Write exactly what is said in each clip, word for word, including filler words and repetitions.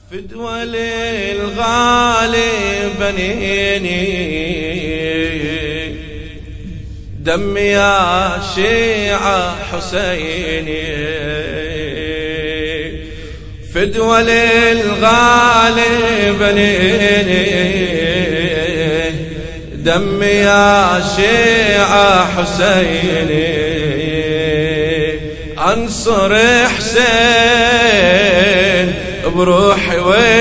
فدوى للغالي بنيني دم يا شيعة حسيني. فدوى للغالي بنيني دم يا شيعة حسيني. انصر حسين بروحي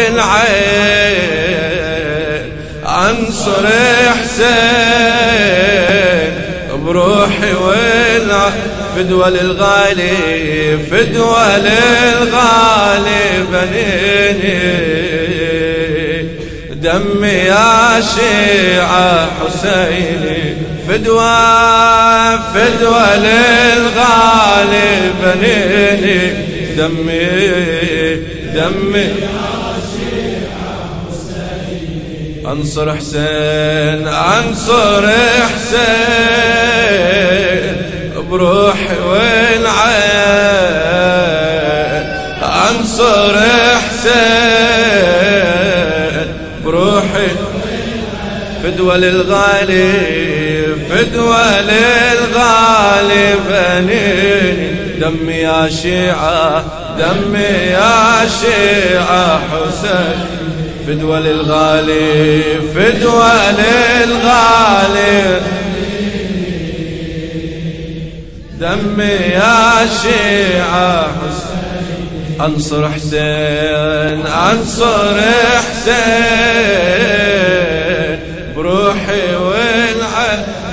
والعين، انصر حسين بروحي والعين. فدوى للغالي فدوى للغالي بنيني دم يا شيعة حسيني. فدوى فدوى للغالي بنيني دمي دمي يا شيعة حسيني. انصر حسين انصر حسين بروحي والعين، انصر حسين بروحي. فدوى للغالي فدوى للغالي بنيني دم يا شيعة دم يا شيعة حسين. فدوى للغالي فدوى للغالي دم يا شيعة حسين. انصر حسين انصر حسين بروحي والعين،